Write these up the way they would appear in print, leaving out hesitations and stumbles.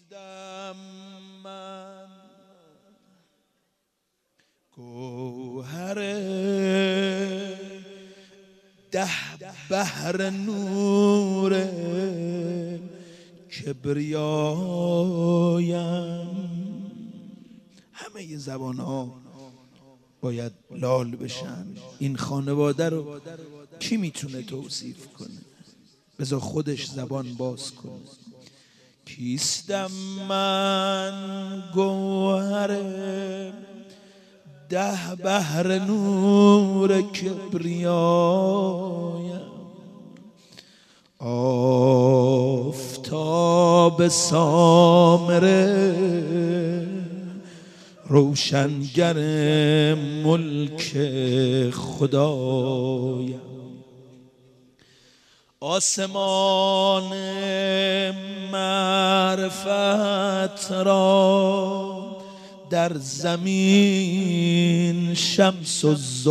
کیستم من گوهر ده بحر نور کبریایم. همه زبان ها باید لال بشن. این خانواده رو کی میتونه توصیف کنه؟ بذار خودش زبان باز کنه. کیستم من گوهر ده بحر نور کبریایم. آفتاب سامره روشنگر ملک خدایم. آسمان معرفت را در زمین شمس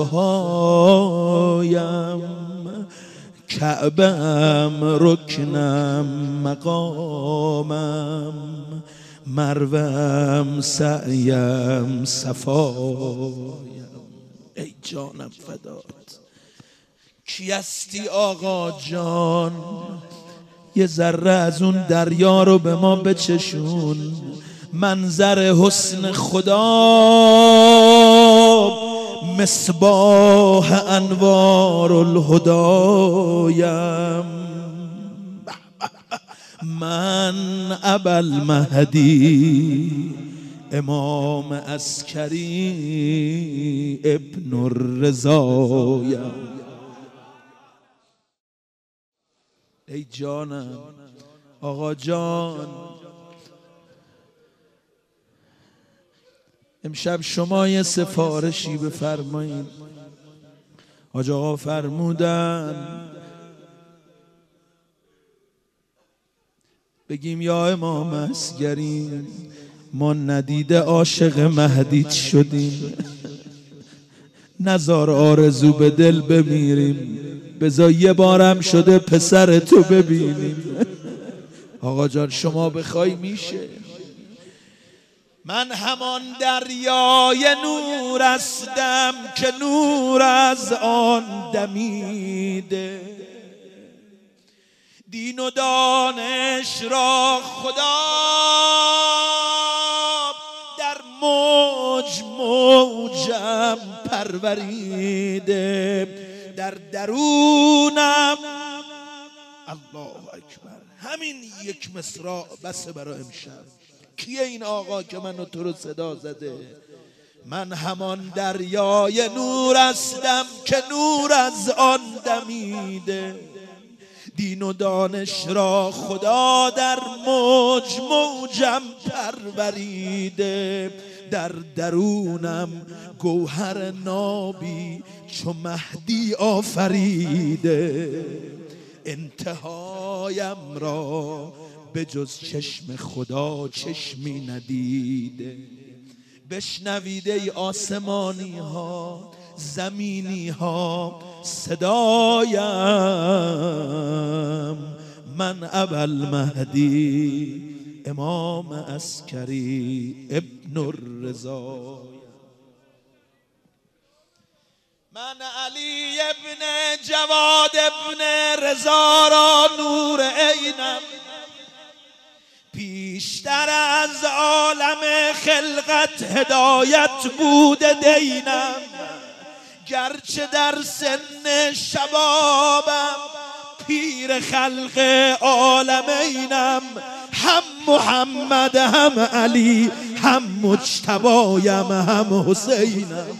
الضحایم. کعبه‌ام رکنم مقامم مروم سعیم صفایم. ای جانم فدات. کی هستی آقا جان؟ یه ذره از اون دریا رو به ما بچشون. منظر حسن خدا مصباح انوار الهدایم. من ابوالمهدی امام عسکری ابن الرضایم. ای جانم آقا جان، امشب شما یه سفارشی بفرمایید. حاج آقا فرمودن بگیم یا امام عسکری ما ندیده عاشق مهدی شدیم، نزار آرزو به دل بمیریم، بذار یه بارم شده پسر تو ببینیم. آقا جان شما بخوای میشه. من همان دریای نور هستم که نور از آن دمیده. دین و دانش را خدا در موج موجم پروریده. در درونم الله اکبر. همین یک مصرع بسه برای امشب. کیه این آقا که منو تو رو صدا زده؟ من همان دریای نور هستم که نور از آن دمیده. دین و دانش را خدا در موج موجم پروریده. در درونم گوهر نابی چو مهدی آفریده. انتهایم را به جز چشم خدا چشمی ندیده. بشنوید ای آسمانی ها زمینی ها صدایم. من ابوالمهدی امام عسکری ابن الرضا. من علی ابن جواد ابن رضا را نور عینم. پیشتر از عالم خلقت هدایت بوده دینم. گرچه در سن شبابم پیر خلق عالمینم. هم محمد هم علی هم مجتبایم هم حسینم.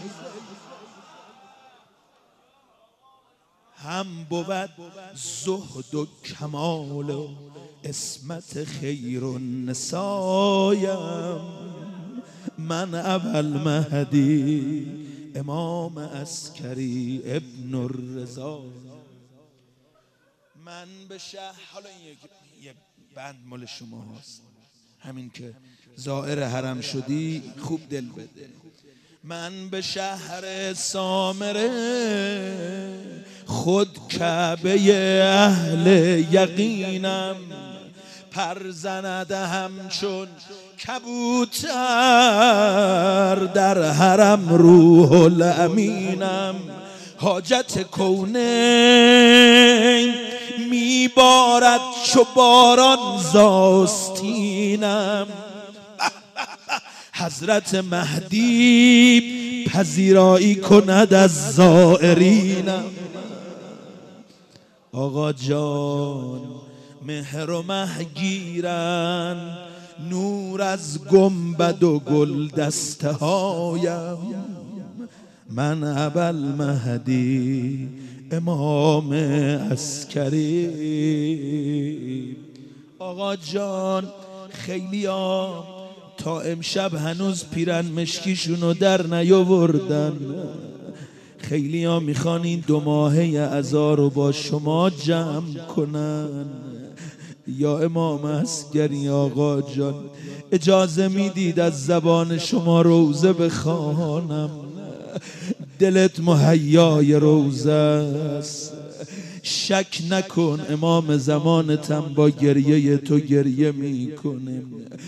هم بود زهد و کمال و اسمت خیر النسایم. من ابوالمهدی امام عسکری ابن الرضا. من به شهر، حالا یه بند مال شما هست، همین که زائر حرم شدی خوب دل بده. من به شهر سامره خود کعبه اهل یقینم. پر زند همچون کبوتر در حرم روح الامینم حاجت کونین میبارد چو باران زاستینم حضرت مهدی پذیرایی کند از زائرینم آقا جان مهر و مه گیرن نور از گنبد و گل دسته هایم من ابوالمهدی امام عسکری آقا جان خیلی ها تا امشب هنوز پیرن مشکیشونو در نیاوردن خیلی ها میخوان این 2 ماهه عزا رو با شما جمع کنن یا امام عسکری آقا جان اجازه میدید از زبان شما روزه بخوانم دلت مهیای روزه است شک نکن امام زمانتم با گریه تو گریه میکنه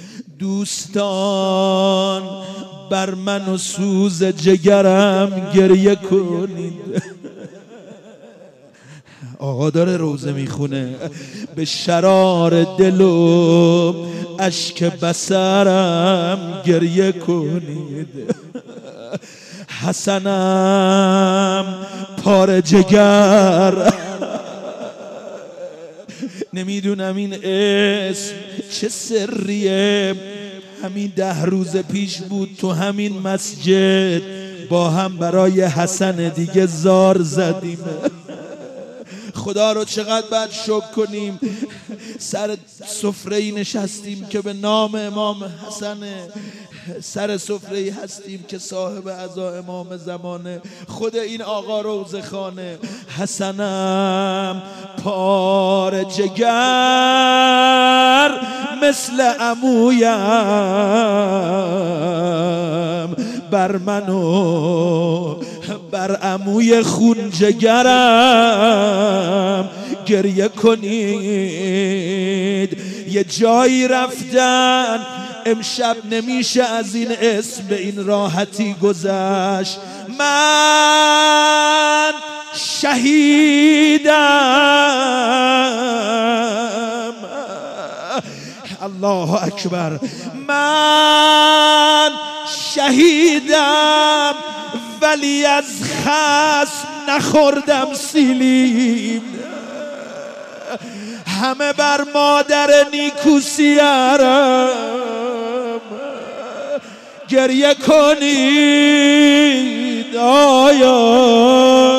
دوستان بر من و سوز جگرم گریه کنید آقا داره روزه میخونه به شرار دل و اشک بصرم گریه کنید حسنم پاره جگر نمیدونم این اسم چه سریه همین 10 روز پیش بود تو همین مسجد با هم برای حسن دیگه زار زدیم خدا رو چقدر باید شکر کنیم سر سفره‌ای نشستیم که به نام امام حسن سر سفره‌ای هستیم که صاحب عزا امام زمانه خود این آقا روزه خانه حسنم پاره جگر مثل عمویم بر من و بر عموی خون جگرم گریه کنید یه جایی رفتن امشب نمیشه از این اسم به این راحتی گذشت من شهیدم الله اکبر من شهیدم ولی از خصم نخوردم سیلیم همه بر مادر نیکوسیارم گریه کنید آیا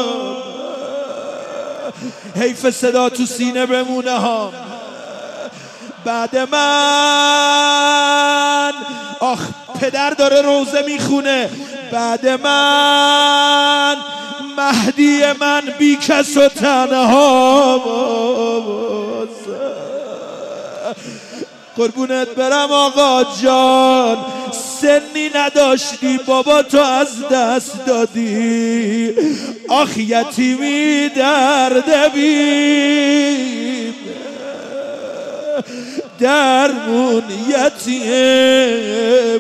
حیف صدا تو سینه بمونه ها بعد من آخ پدر داره روزه میخونه بعد من مهدی من بی کس و تنها قربونت برم آقا جان سنی نداشتی بابا تو از دست دادی آخ یتیمی درد بین درمون یتیم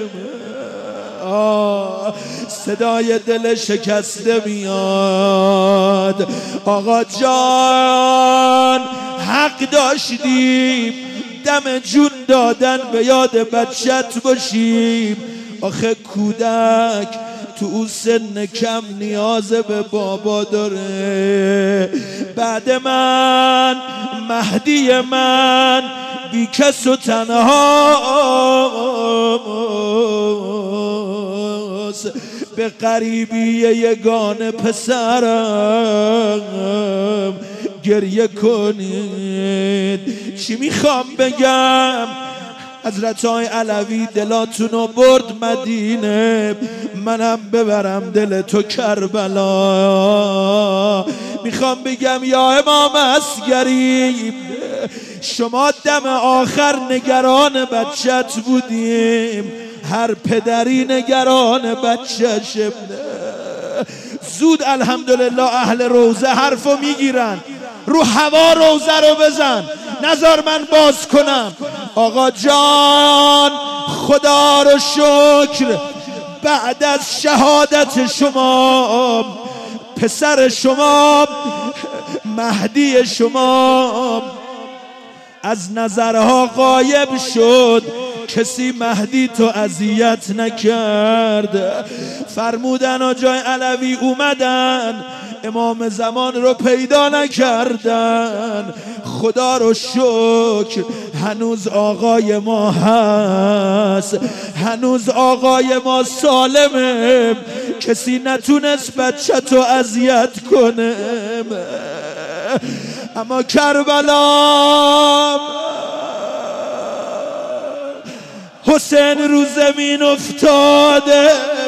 صدای دل شکسته میاد آقا جان حق داشتیم دم جون دادن به یاد بچت باشیم آخه کودک تو اون سن کم نیاز به بابا داره بعد من مهدی من بی کس و تنهاست به غریبی یگانه پسرم گریه کنید چی میخوام بگم حضرت های علوی دلاتونو برد مدینه منم ببرم دل تو کربلا میخوام بگم یا امام عسکری شما دم آخر نگران بچت بودیم هر پدری نگران بچه‌ش زود الحمدلله اهل روزه حرفو میگیرن رو هوا روزه رو بزن نذار من باز کنم. آقا جان خدا رو شکر بعد از شهادت شما پسر شما مهدی شما از نظرها غایب شد، کسی مهدی تو اذیت نکرد. فرمودن آجای علوی اومدن امام زمان رو پیدا نکردن. خدا رو شکر هنوز آقای ما هست، هنوز آقای ما سالمه، کسی نتونست بچه تو اذیت کنه. اما کربلا حسین رو زمین افتاده،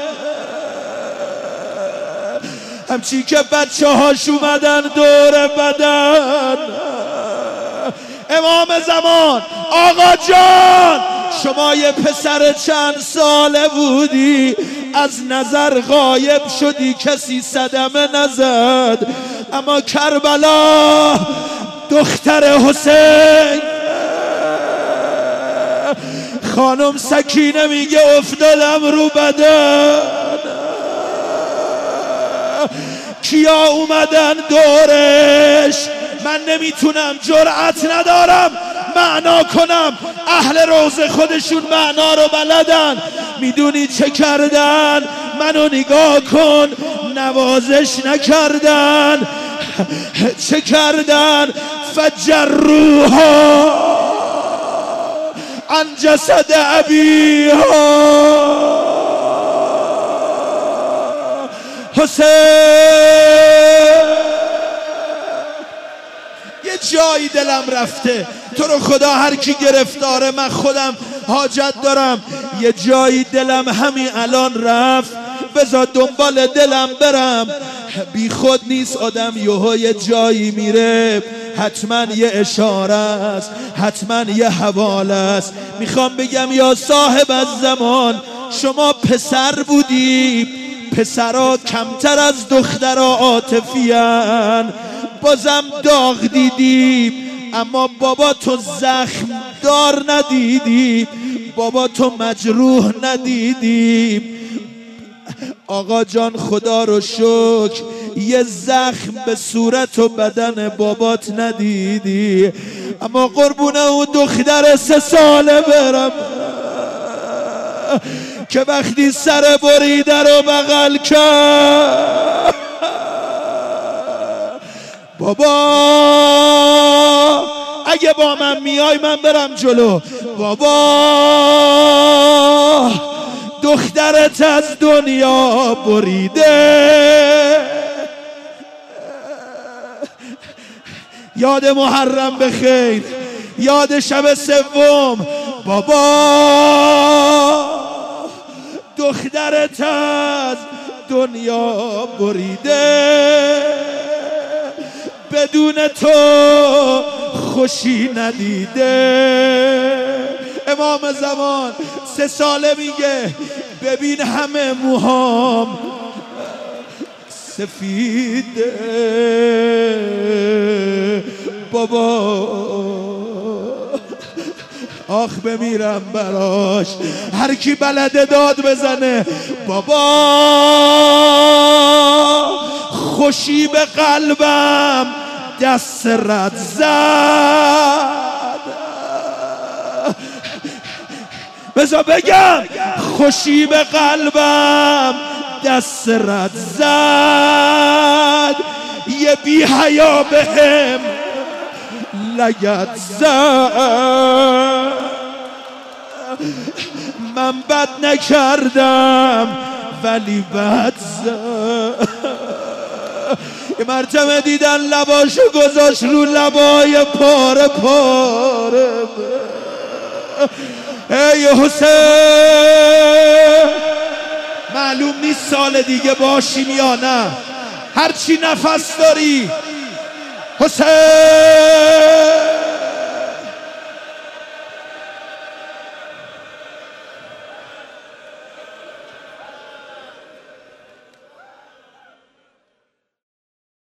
همچی که بچه هاش اومدن دور بدن. امام زمان آقا جان شما یه پسر چند ساله بودی از نظر غایب شدی، کسی صدمه نزد. اما کربلا دختر حسین خانم سکینه میگه افتادم رو بدن. کیا اومدن دورش؟ من نمیتونم، جرأت ندارم معنا کنم، اهل روزه خودشون معنا رو بلدن. میدونی چه کردن؟ منو نگاه کن، نوازش نکردن. چه کردن؟ فجروها عن جسد ابیها. حسین یه جایی دلم رفته، تو رو خدا هر کی گرفتاره، من خودم حاجت دارم، یه جایی دلم همین الان رفت، بذار دنبال دلم برم. بی خود نیست آدم یهو یه جایی میره، حتما یه اشاره است، حتما یه حواله است. میخوام بگم یا صاحب الزمان شما پسر بودی، پسرها کمتر از دخترها عاطفی‌ان، بازم داغ دیدی، اما بابا تو زخم دار ندیدی، بابا تو مجروح ندیدی. آقا جان خدا رو شکر یه زخم به صورت و بدن بابات ندیدی. اما قربونه اون دختر 3 ساله برم که وقتی سر بریده رو بغل کرد، بابا اگه با من میای من برم جلو، بابا دخترت از دنیا بریده. یاد محرم بخیر، یاد شب سوم، بابا دخترت از دنیا بریده، بدون تو خوشی ندیده. امام زمان 3 ساله میگه ببین همه موهام سفیده، بابا آخ بمیرم براش. هر کی بلده داد بزنه، بابا خوشی به قلبم دست رد زد. بذار بگم خوشی به قلبم دست رد زد، یه بی حیا بهم لگد زد. من بد نکردم ولی بد زد. یه مرتبه دیدن لباشو گذاشت رو لبای پاره پاره. ای حسین معلوم نیست سال دیگه باشیم یا نه، هرچی نفس داری حسین